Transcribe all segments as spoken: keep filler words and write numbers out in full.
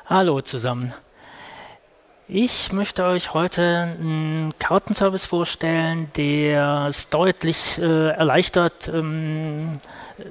Hallo zusammen. Ich möchte euch heute einen Kartenservice vorstellen, der es deutlich äh, erleichtert, ähm,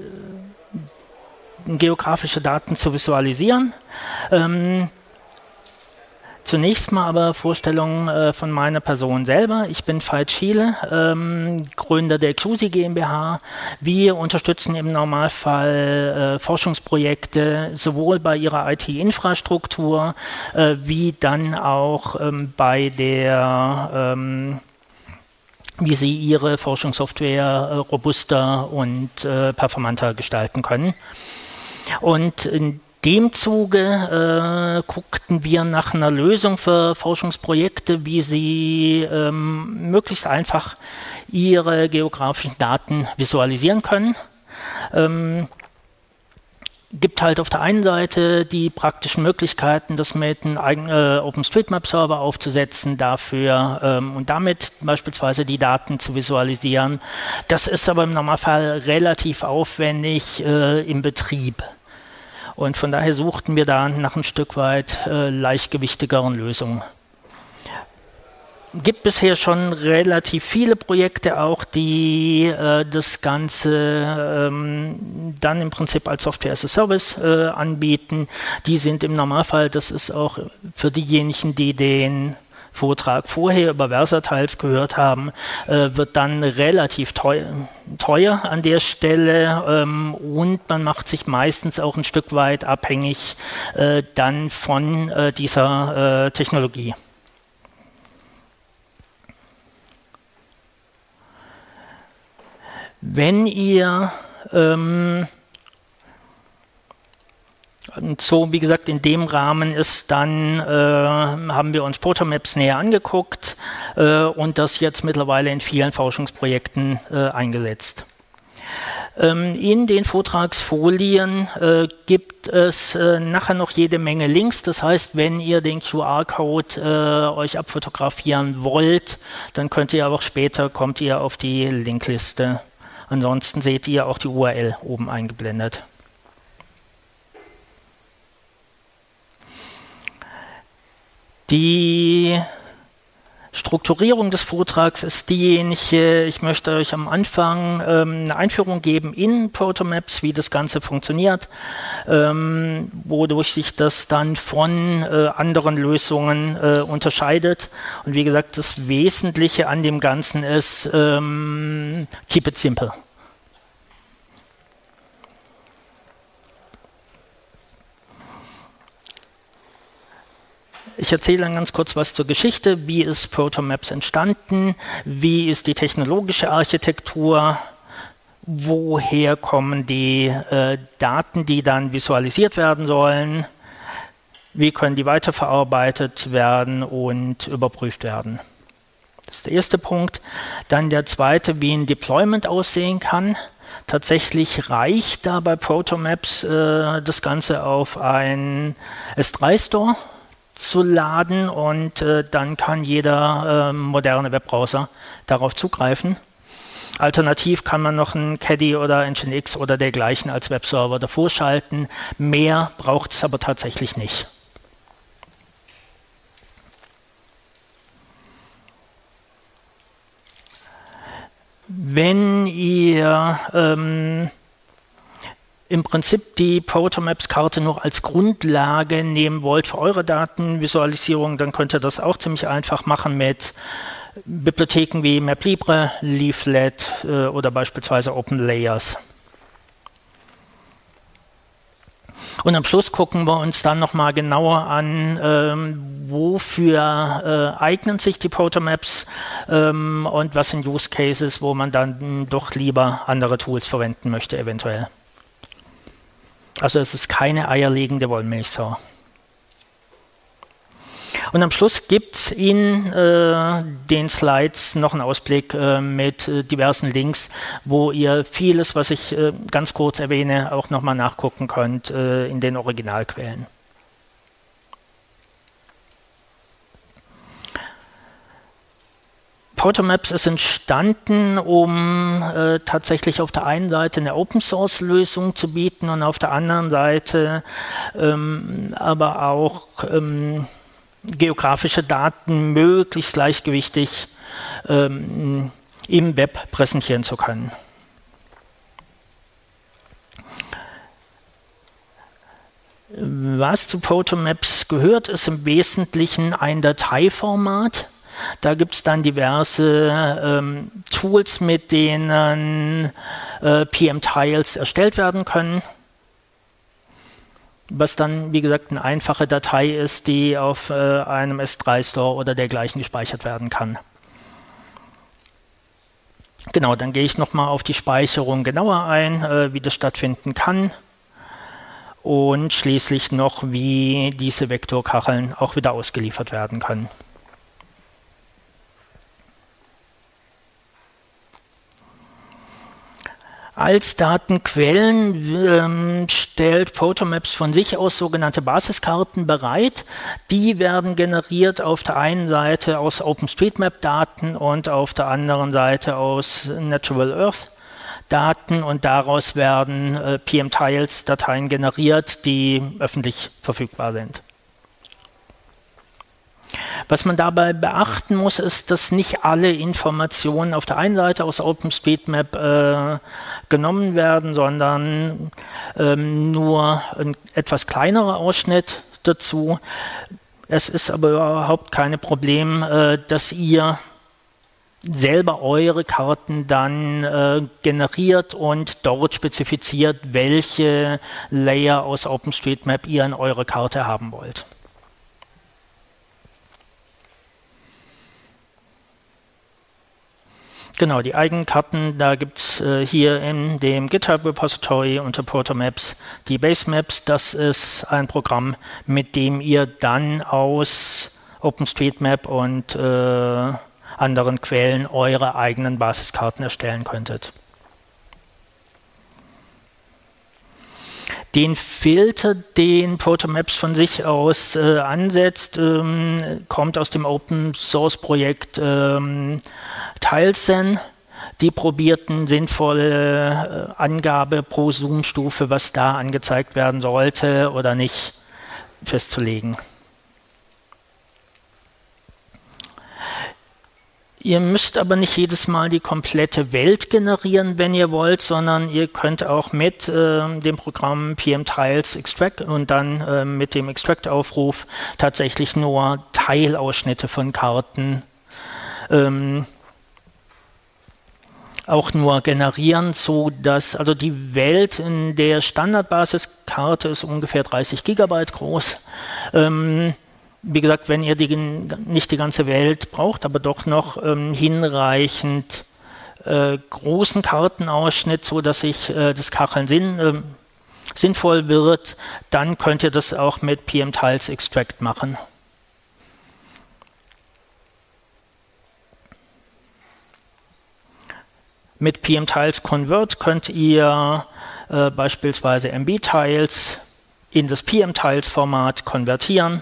äh, geografische Daten zu visualisieren. Ähm, Zunächst mal aber Vorstellung äh, von meiner Person selber. Ich bin Veit Schiele, ähm, Gründer der Q S I GmbH. Wir unterstützen im Normalfall äh, Forschungsprojekte sowohl bei ihrer I T-Infrastruktur äh, wie dann auch ähm, bei der ähm, wie sie ihre Forschungssoftware äh, robuster und äh, performanter gestalten können. Und in dem Zuge äh, guckten wir nach einer Lösung für Forschungsprojekte, wie sie ähm, möglichst einfach ihre geografischen Daten visualisieren können. Ähm, gibt halt auf der einen Seite die praktischen Möglichkeiten, das mit einem eigenen äh, OpenStreetMap-Server aufzusetzen, dafür ähm, und damit beispielsweise die Daten zu visualisieren. Das ist aber im Normalfall relativ aufwendig äh, im Betrieb. Und von daher suchten wir da nach ein Stück weit äh, leichtgewichtigeren Lösungen. Gibt bisher schon relativ viele Projekte auch, die äh, das Ganze ähm, dann im Prinzip als Software as a Service äh, anbieten. Die sind im Normalfall, das ist auch für diejenigen, die den Vortrag vorher über Versatiles gehört haben, äh, wird dann relativ teuer, teuer an der Stelle ähm, und man macht sich meistens auch ein Stück weit abhängig äh, dann von äh, dieser äh, Technologie. Wenn ihr ähm, Und so, wie gesagt, in dem Rahmen ist dann, äh, haben wir uns Protomaps näher angeguckt äh, und das jetzt mittlerweile in vielen Forschungsprojekten äh, eingesetzt. Ähm, in den Vortragsfolien äh, gibt es äh, nachher noch jede Menge Links. Das heißt, wenn ihr den Q R-Code äh, euch abfotografieren wollt, dann könnt ihr auch später, kommt ihr auf die Linkliste. Ansonsten seht ihr auch die U R L oben eingeblendet. Die Strukturierung des Vortrags ist diejenige, ich möchte euch am Anfang ähm, eine Einführung geben in Protomaps, wie das Ganze funktioniert, ähm, wodurch sich das dann von äh, anderen Lösungen äh, unterscheidet. Und wie gesagt, das Wesentliche an dem Ganzen ist, ähm, keep it simple. Ich erzähle dann ganz kurz was zur Geschichte. Wie ist Protomaps entstanden? Wie ist die technologische Architektur? Woher kommen die äh, Daten, die dann visualisiert werden sollen? Wie können die weiterverarbeitet werden und überprüft werden? Das ist der erste Punkt. Dann der zweite, wie ein Deployment aussehen kann. Tatsächlich reicht da bei Protomaps äh, das Ganze auf einen S drei Store zu laden und äh, dann kann jeder äh, moderne Webbrowser darauf zugreifen. Alternativ kann man noch einen Caddy oder Nginx oder dergleichen als Webserver davor schalten. Mehr braucht es aber tatsächlich nicht. Wenn ihr ähm, im Prinzip die Protomaps-Karte noch als Grundlage nehmen wollt für eure Datenvisualisierung, dann könnt ihr das auch ziemlich einfach machen mit Bibliotheken wie MapLibre, Leaflet äh, oder beispielsweise OpenLayers. Und am Schluss gucken wir uns dann nochmal genauer an, ähm, wofür äh, eignen sich die Protomaps ähm, und was sind Use Cases, wo man dann doch lieber andere Tools verwenden möchte eventuell. Also es ist keine eierlegende Wollmilchsau. Und am Schluss gibt es in äh, den Slides noch einen Ausblick äh, mit äh, diversen Links, wo ihr vieles, was ich äh, ganz kurz erwähne, auch nochmal nachgucken könnt äh, in den Originalquellen. Protomaps ist entstanden, um äh, tatsächlich auf der einen Seite eine Open-Source-Lösung zu bieten und auf der anderen Seite ähm, aber auch ähm, geografische Daten möglichst gleichgewichtig ähm, im Web präsentieren zu können. Was zu Protomaps gehört, ist im Wesentlichen ein Dateiformat. Da gibt es dann diverse ähm, Tools, mit denen äh, P M-Tiles erstellt werden können. Was dann, wie gesagt, eine einfache Datei ist, die auf äh, einem S drei Store oder dergleichen gespeichert werden kann. Genau, dann gehe ich nochmal auf die Speicherung genauer ein, äh, wie das stattfinden kann. Und schließlich noch, wie diese Vektorkacheln auch wieder ausgeliefert werden können. Als Datenquellen ähm, stellt Protomaps von sich aus sogenannte Basiskarten bereit. Die werden generiert auf der einen Seite aus OpenStreetMap-Daten und auf der anderen Seite aus Natural Earth-Daten und daraus werden äh, P M-Tiles-Dateien generiert, die öffentlich verfügbar sind. Was man dabei beachten muss, ist, dass nicht alle Informationen auf der einen Seite aus OpenStreetMap äh, genommen werden, sondern ähm, nur ein etwas kleinerer Ausschnitt dazu. Es ist aber überhaupt kein Problem, äh, dass ihr selber eure Karten dann äh, generiert und dort spezifiziert, welche Layer aus OpenStreetMap ihr in eure Karte haben wollt. Genau, die Eigenkarten, da gibt es äh, hier in dem GitHub-Repository unter Protomaps die Basemaps. Das ist ein Programm, mit dem ihr dann aus OpenStreetMap und äh, anderen Quellen eure eigenen Basiskarten erstellen könntet. Den Filter, den Protomaps von sich aus äh, ansetzt, ähm, kommt aus dem Open-Source-Projekt ähm, Tilesen. Die probierten sinnvolle äh, Angabe pro Zoom-Stufe, was da angezeigt werden sollte oder nicht, festzulegen. Ihr müsst aber nicht jedes Mal die komplette Welt generieren, wenn ihr wollt, sondern ihr könnt auch mit äh, dem Programm P M-Tiles Extract und dann äh, mit dem Extract-Aufruf tatsächlich nur Teilausschnitte von Karten ähm, auch nur generieren, so dass also die Welt in der Standardbasiskarte ist ungefähr dreißig Gigabyte groß. Ähm, Wie gesagt, wenn ihr die, nicht die ganze Welt braucht, aber doch noch ähm, hinreichend äh, großen Kartenausschnitt, so dass sich äh, das Kacheln sinn, äh, sinnvoll wird, dann könnt ihr das auch mit P M-Tiles Extract machen. Mit P M-Tiles Convert könnt ihr äh, beispielsweise M B-Tiles in das P M-Tiles-Format konvertieren.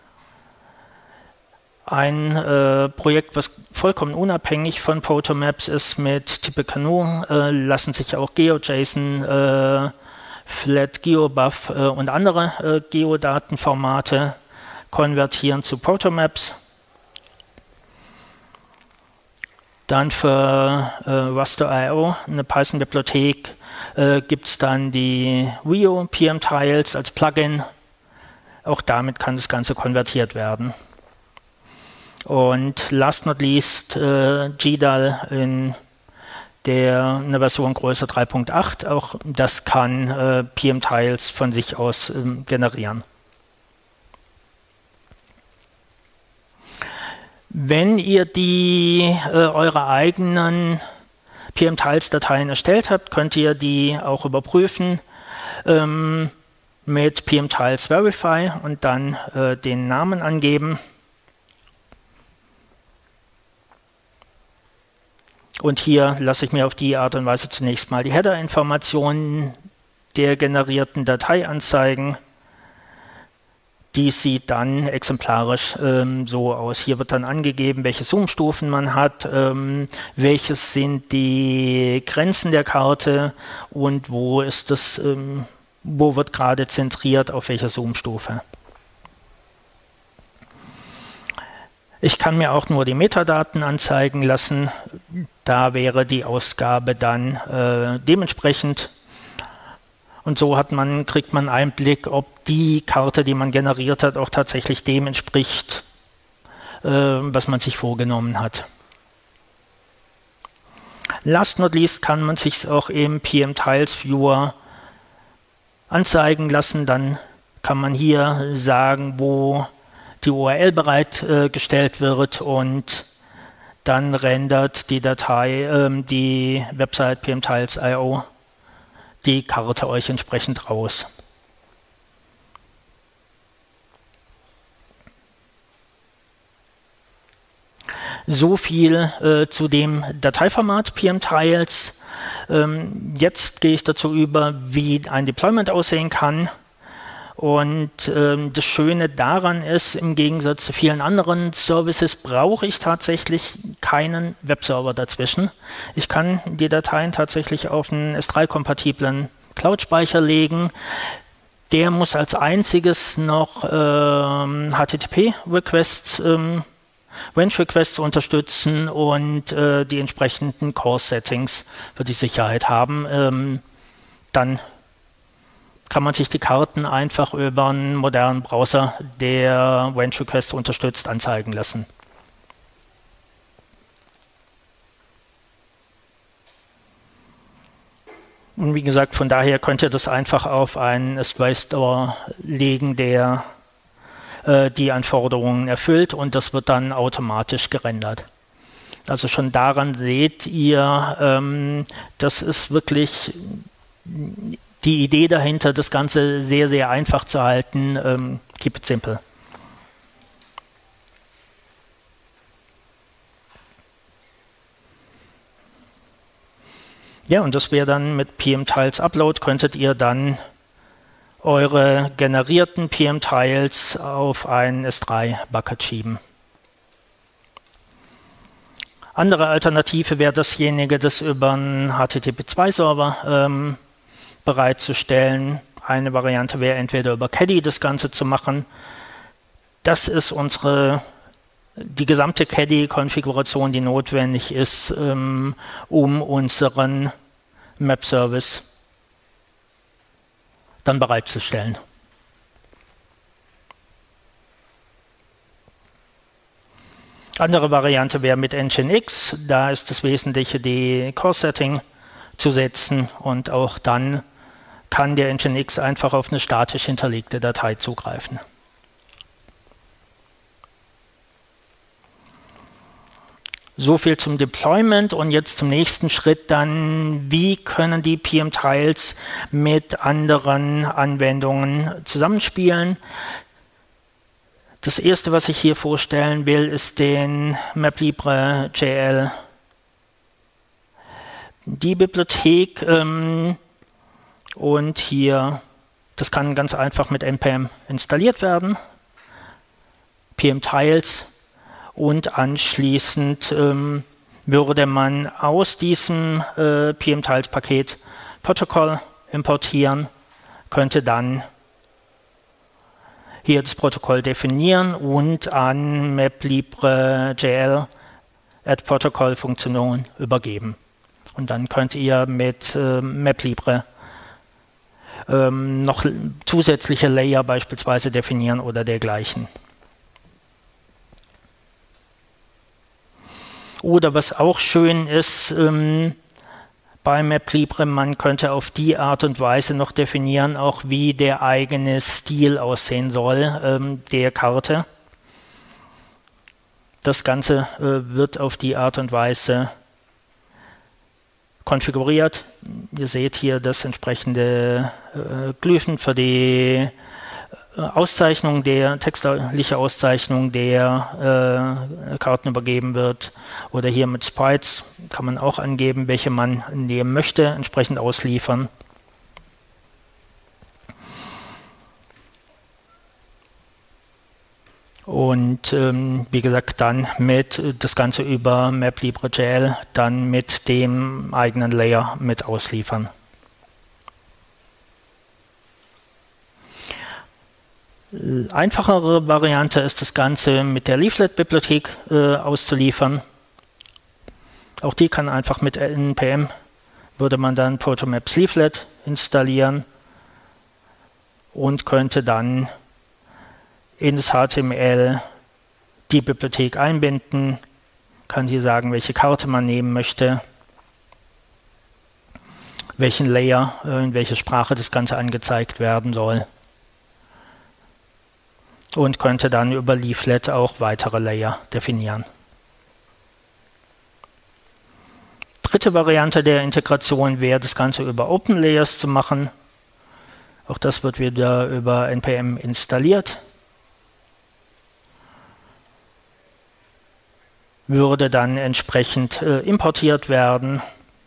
Ein äh, Projekt, was vollkommen unabhängig von Protomaps ist, mit Tippecanoe, äh, lassen sich auch GeoJSON, äh, Flat GeoBuff äh, und andere äh, Geodatenformate konvertieren zu Protomaps. Dann für äh, Raster Punkt i o, eine Python-Bibliothek, äh, gibt es dann die Rio P M-Tiles als Plugin. Auch damit kann das Ganze konvertiert werden. Und last not least äh, G D A L in der eine Version größer drei Punkt acht, auch das kann äh, P M-Tiles von sich aus ähm, generieren. Wenn ihr die äh, eure eigenen P M-Tiles-Dateien erstellt habt, könnt ihr die auch überprüfen ähm, mit P M-Tiles Verify und dann äh, den Namen angeben. Und hier lasse ich mir auf die Art und Weise zunächst mal die Header-Informationen der generierten Datei anzeigen. Die sieht dann exemplarisch ähm, so aus. Hier wird dann angegeben, welche Zoom-Stufen man hat, ähm, welches sind die Grenzen der Karte und wo ist das, ähm, wo wird gerade zentriert, auf welcher Zoom-Stufe. Ich kann mir auch nur die Metadaten anzeigen lassen. Da wäre die Ausgabe dann äh, dementsprechend. Und so hat man, kriegt man Einblick, ob die Karte, die man generiert hat, auch tatsächlich dem entspricht, äh, was man sich vorgenommen hat. Last not least kann man sich auch im P M Tiles Viewer anzeigen lassen. Dann kann man hier sagen, wo die U R L bereitgestellt äh, wird und dann rendert die Datei, äh, die Website P M Tiles Punkt I O die Karte euch entsprechend raus. So viel äh, zu dem Dateiformat P M Tiles. Ähm, jetzt gehe ich dazu über, wie ein Deployment aussehen kann. Und ähm, das Schöne daran ist, im Gegensatz zu vielen anderen Services brauche ich tatsächlich keinen Webserver dazwischen. Ich kann die Dateien tatsächlich auf einen S drei kompatiblen Cloud-Speicher legen. Der muss als einziges noch ähm, H T T P-Requests, ähm, Range-Requests unterstützen und äh, die entsprechenden Core-Settings für die Sicherheit haben. Ähm, dann kann man sich die Karten einfach über einen modernen Browser, der Range Request unterstützt, anzeigen lassen. Und wie gesagt, von daher könnt ihr das einfach auf einen S drei Store legen, der äh, die Anforderungen erfüllt, und das wird dann automatisch gerendert. Also schon daran seht ihr, ähm, das ist wirklich die Idee dahinter, das Ganze sehr, sehr einfach zu halten. Ähm, keep it simple. Ja, und das wäre dann mit P M Tiles Upload, könntet ihr dann eure generierten P M Tiles auf ein S drei Bucket schieben. Andere Alternative wäre dasjenige, das über einen H T T P zwei Server ähm, bereitzustellen. Eine Variante wäre entweder über Caddy das Ganze zu machen. Das ist unsere, die gesamte Caddy-Konfiguration, die notwendig ist, ähm, um unseren Map-Service dann bereitzustellen. Andere Variante wäre mit Nginx. Da ist das Wesentliche, die Core-Setting zu setzen, und auch dann kann der Nginx einfach auf eine statisch hinterlegte Datei zugreifen. So viel zum Deployment, und jetzt zum nächsten Schritt dann, wie können die P M Tiles mit anderen Anwendungen zusammenspielen. Das erste, was ich hier vorstellen will, ist den MapLibre Punkt J L. Die Bibliothek ähm, und hier, das kann ganz einfach mit N P M installiert werden. P M Tiles. Und anschließend ähm, würde man aus diesem äh, P M Tiles Paket Protokoll importieren, könnte dann hier das Protokoll definieren und an MapLibre Punkt J L Add Protocol Funktion übergeben. Und dann könnt ihr mit äh, MapLibre ähm, noch zusätzliche Layer beispielsweise definieren oder dergleichen. Oder was auch schön ist, ähm, bei MapLibre, man könnte auf die Art und Weise noch definieren, auch wie der eigene Stil aussehen soll, ähm, der Karte. Das Ganze äh, wird auf die Art und Weise konfiguriert. Ihr seht hier das entsprechende äh, Glyphen für die Auszeichnung, der textliche Auszeichnung der äh, Karten übergeben wird, oder hier mit Sprites kann man auch angeben, welche man nehmen möchte, entsprechend ausliefern. Und ähm, wie gesagt, dann mit das Ganze über MapLibre.jl dann mit dem eigenen Layer mit ausliefern. Einfachere Variante ist das Ganze mit der Leaflet-Bibliothek äh, auszuliefern. Auch die kann einfach mit N P M, würde man dann Protomaps Leaflet installieren und könnte dann in das H T M L die Bibliothek einbinden, kann hier sagen, welche Karte man nehmen möchte, welchen Layer, in welcher Sprache das Ganze angezeigt werden soll und könnte dann über Leaflet auch weitere Layer definieren. Dritte Variante der Integration wäre, das Ganze über OpenLayers zu machen. Auch das wird wieder über N P M installiert. Würde dann entsprechend äh, importiert werden.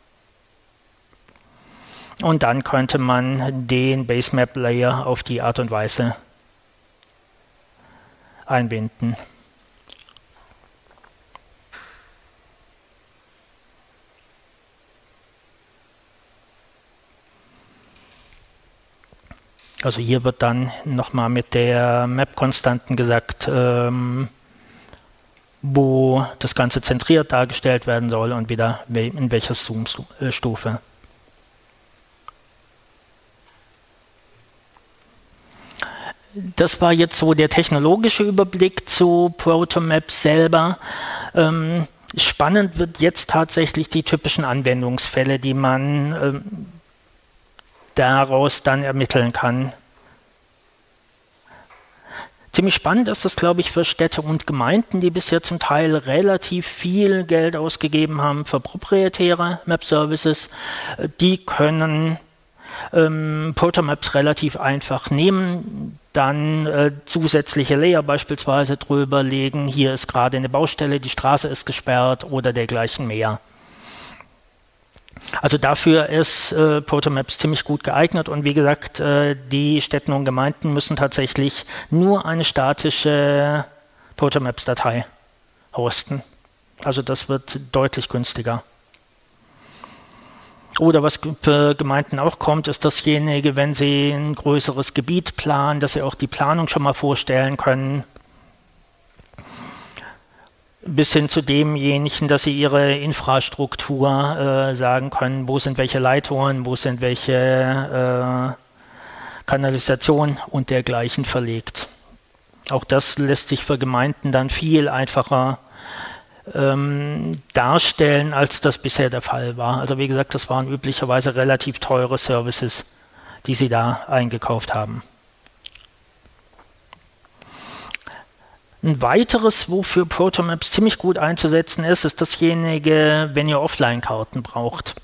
Und dann könnte man den Basemap-Layer auf die Art und Weise einbinden. Also hier wird dann nochmal mit der Map-Konstanten gesagt, ähm, wo das Ganze zentriert dargestellt werden soll und wieder in welcher Zoom-Stufe. Das war jetzt so der technologische Überblick zu Protomaps selber. Ähm, spannend wird jetzt tatsächlich die typischen Anwendungsfälle, die man ähm, daraus dann ermitteln kann. Ziemlich spannend ist das, glaube ich, für Städte und Gemeinden, die bisher zum Teil relativ viel Geld ausgegeben haben für proprietäre Map-Services. Die können ähm, Protomaps relativ einfach nehmen, dann äh, zusätzliche Layer beispielsweise drüber legen. Hier ist gerade eine Baustelle, die Straße ist gesperrt oder dergleichen mehr. Also dafür ist äh, Protomaps ziemlich gut geeignet und wie gesagt, äh, die Städte und Gemeinden müssen tatsächlich nur eine statische Protomaps-Datei hosten. Also das wird deutlich günstiger. Oder was für Gemeinden auch kommt, ist dasjenige, wenn sie ein größeres Gebiet planen, dass sie auch die Planung schon mal vorstellen können. Bis hin zu demjenigen, dass sie ihre Infrastruktur äh, sagen können, wo sind welche Leitungen, wo sind welche äh, Kanalisation und dergleichen verlegt. Auch das lässt sich für Gemeinden dann viel einfacher ähm, darstellen, als das bisher der Fall war. Also wie gesagt, das waren üblicherweise relativ teure Services, die sie da eingekauft haben. Ein weiteres, wofür Protomaps ziemlich gut einzusetzen ist, ist dasjenige, wenn ihr Offline-Karten braucht.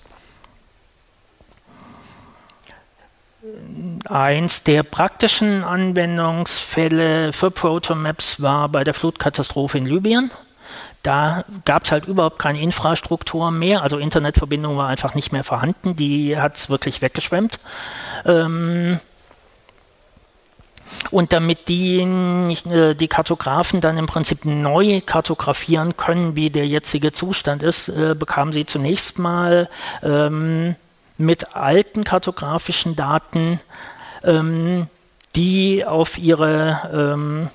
Eins der praktischen Anwendungsfälle für Protomaps war bei der Flutkatastrophe in Libyen. Da gab es halt überhaupt keine Infrastruktur mehr, also Internetverbindung war einfach nicht mehr vorhanden, die hat es wirklich weggeschwemmt. Ähm, Und damit die, die Kartografen dann im Prinzip neu kartografieren können, wie der jetzige Zustand ist, äh, bekamen sie zunächst mal ähm, mit alten kartografischen Daten, ähm, die auf ihre ähm,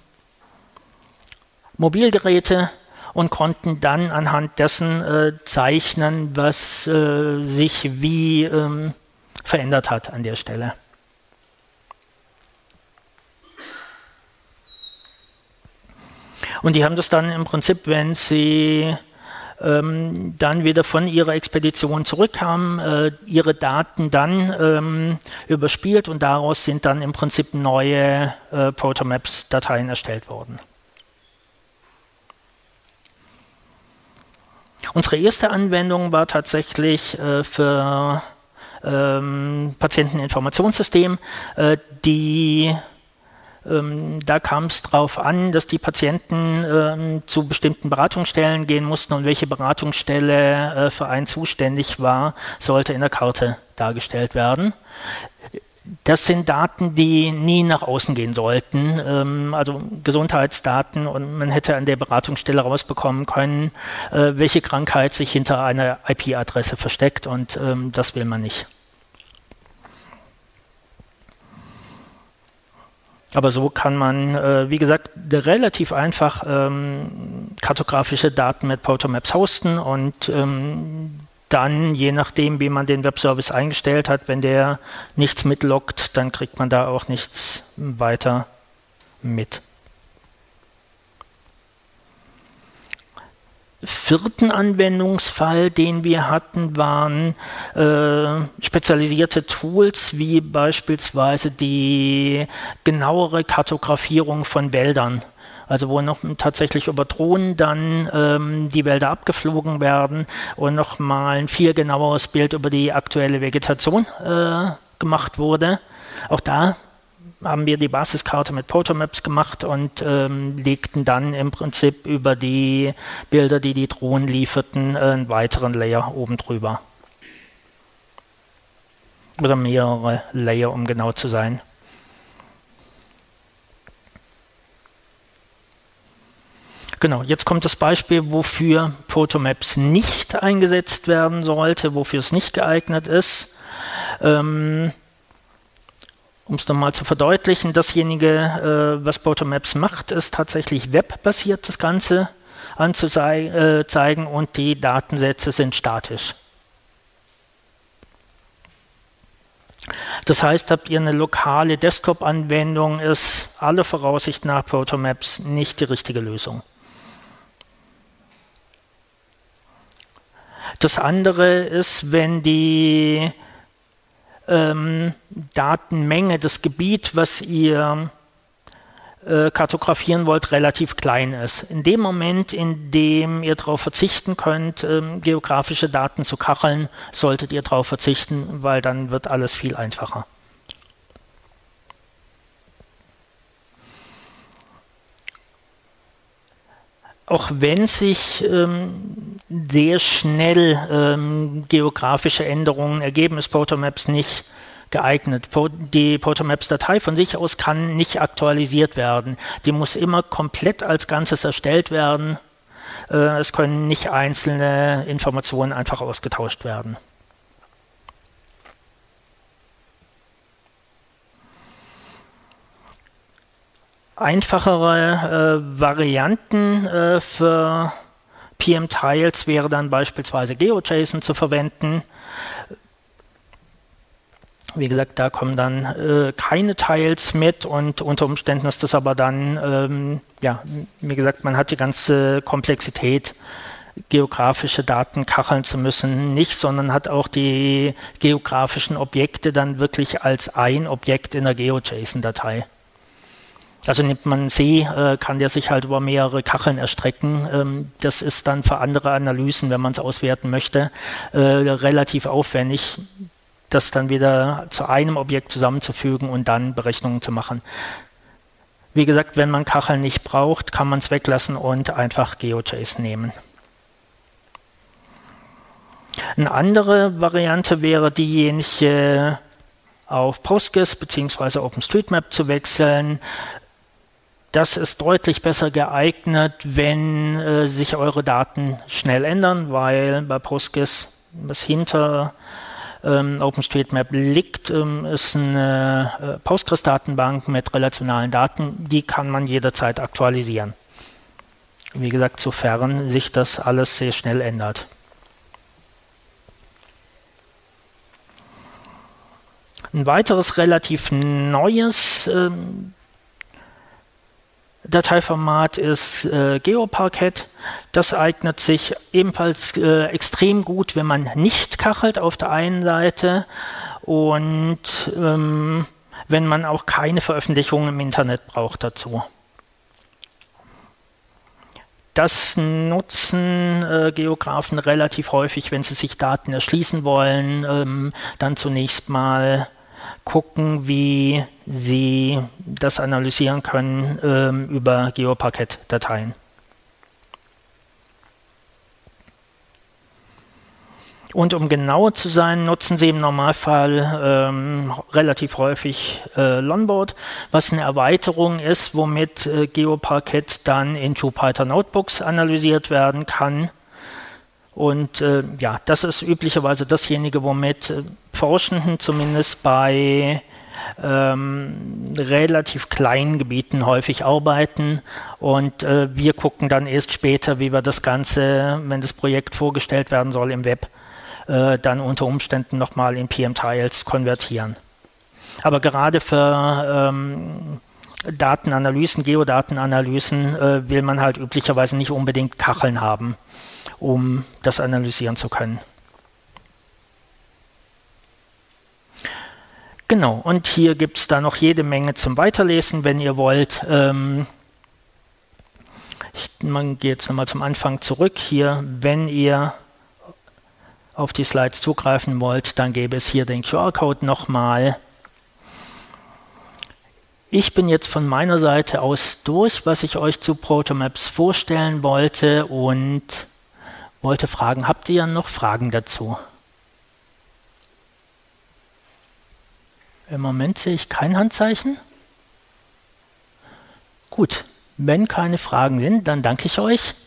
Mobilgeräte und konnten dann anhand dessen äh, zeichnen, was äh, sich wie ähm, verändert hat an der Stelle. Und die haben das dann im Prinzip, wenn sie ähm, dann wieder von ihrer Expedition zurückkamen, äh, ihre Daten dann ähm, überspielt und daraus sind dann im Prinzip neue äh, Protomaps-Dateien erstellt worden. Unsere erste Anwendung war tatsächlich äh, für ähm, Patienteninformationssystem, äh, die Ähm, da kam es darauf an, dass die Patienten ähm, zu bestimmten Beratungsstellen gehen mussten und welche Beratungsstelle äh, für einen zuständig war, sollte in der Karte dargestellt werden. Das sind Daten, die nie nach außen gehen sollten, ähm, also Gesundheitsdaten, und man hätte an der Beratungsstelle rausbekommen können, äh, welche Krankheit sich hinter einer I P-Adresse versteckt, und ähm, das will man nicht. Aber so kann man, äh, wie gesagt, relativ einfach ähm, kartografische Daten mit Protomaps hosten und ähm, dann, je nachdem, wie man den Webservice eingestellt hat, wenn der nichts mitloggt, dann kriegt man da auch nichts weiter mit. Vierten Anwendungsfall, den wir hatten, waren äh, spezialisierte Tools, wie beispielsweise die genauere Kartografierung von Wäldern. Also wo noch tatsächlich über Drohnen dann ähm, die Wälder abgeflogen werden und nochmal ein viel genaueres Bild über die aktuelle Vegetation äh, gemacht wurde. Auch da haben wir die Basiskarte mit Protomaps gemacht und ähm, legten dann im Prinzip über die Bilder, die die Drohnen lieferten, einen weiteren Layer oben drüber. Oder mehrere Layer, um genau zu sein. Genau, jetzt kommt das Beispiel, wofür Protomaps nicht eingesetzt werden sollte, wofür es nicht geeignet ist. Ähm, Um es nochmal zu verdeutlichen, dasjenige, äh, was Protomaps macht, ist tatsächlich webbasiert, das Ganze anzuzeigen, und die Datensätze sind statisch. Das heißt, habt ihr eine lokale Desktop-Anwendung, ist aller Voraussicht nach Protomaps nicht die richtige Lösung. Das andere ist, wenn die ähm, Datenmenge, das Gebiet, was ihr äh, kartografieren wollt, relativ klein ist. In dem Moment, in dem ihr darauf verzichten könnt, ähm, geografische Daten zu kacheln, solltet ihr darauf verzichten, weil dann wird alles viel einfacher. Auch wenn sich ähm, sehr schnell ähm, geografische Änderungen ergeben, ist Protomaps nicht geeignet. Die Protomaps-Datei von sich aus kann nicht aktualisiert werden. Die muss immer komplett als Ganzes erstellt werden. Äh, es können nicht einzelne Informationen einfach ausgetauscht werden. Einfachere äh, Varianten äh, für P M-Tiles wäre dann beispielsweise GeoJSON zu verwenden. Wie gesagt, da kommen dann äh, keine Tiles mit, und unter Umständen ist das aber dann, ähm, ja, wie gesagt, man hat die ganze Komplexität, geografische Daten kacheln zu müssen, nicht, sondern hat auch die geografischen Objekte dann wirklich als ein Objekt in der GeoJSON-Datei. Also nimmt man einen See, äh, kann der sich halt über mehrere Kacheln erstrecken. Ähm, das ist dann für andere Analysen, wenn man es auswerten möchte, äh, relativ aufwendig, das dann wieder zu einem Objekt zusammenzufügen und dann Berechnungen zu machen. Wie gesagt, wenn man Kacheln nicht braucht, kann man es weglassen und einfach GeoJSON nehmen. Eine andere Variante wäre diejenige, auf PostGIS bzw. OpenStreetMap zu wechseln. Das ist deutlich besser geeignet, wenn äh, sich eure Daten schnell ändern, weil bei PostGIS, was hinter ähm, OpenStreetMap liegt, ähm, ist eine äh, Postgres-Datenbank mit relationalen Daten, die kann man jederzeit aktualisieren. Wie gesagt, sofern sich das alles sehr schnell ändert. Ein weiteres relativ neues ähm, Dateiformat ist äh, GeoParquet. Das eignet sich ebenfalls äh, extrem gut, wenn man nicht kachelt auf der einen Seite und ähm, wenn man auch keine Veröffentlichungen im Internet braucht dazu. Das nutzen äh, Geografen relativ häufig, wenn sie sich Daten erschließen wollen, ähm, dann zunächst mal gucken, wie sie das analysieren können ähm, über GeoParquet-Dateien. Und um genauer zu sein, nutzen Sie im Normalfall ähm, relativ häufig äh, Longboard, was eine Erweiterung ist, womit äh, GeoParquet dann in Jupyter Notebooks analysiert werden kann. Und äh, ja, das ist üblicherweise dasjenige, womit äh, Forschenden zumindest bei ähm, relativ kleinen Gebieten häufig arbeiten. Und äh, wir gucken dann erst später, wie wir das Ganze, wenn das Projekt vorgestellt werden soll im Web, äh, dann unter Umständen nochmal in P M-Tiles konvertieren. Aber gerade für ähm, Datenanalysen, Geodatenanalysen äh, will man halt üblicherweise nicht unbedingt Kacheln haben, um das analysieren zu können. Genau, und hier gibt es da noch jede Menge zum Weiterlesen, wenn ihr wollt. Ähm, ich man geht jetzt nochmal zum Anfang zurück. Hier, wenn ihr auf die Slides zugreifen wollt, dann gäbe es hier den Q R-Code nochmal. Ich bin jetzt von meiner Seite aus durch, was ich euch zu Protomaps vorstellen wollte und wollte fragen, habt ihr noch Fragen dazu? Im Moment sehe ich kein Handzeichen. Gut, wenn keine Fragen sind, dann danke ich euch.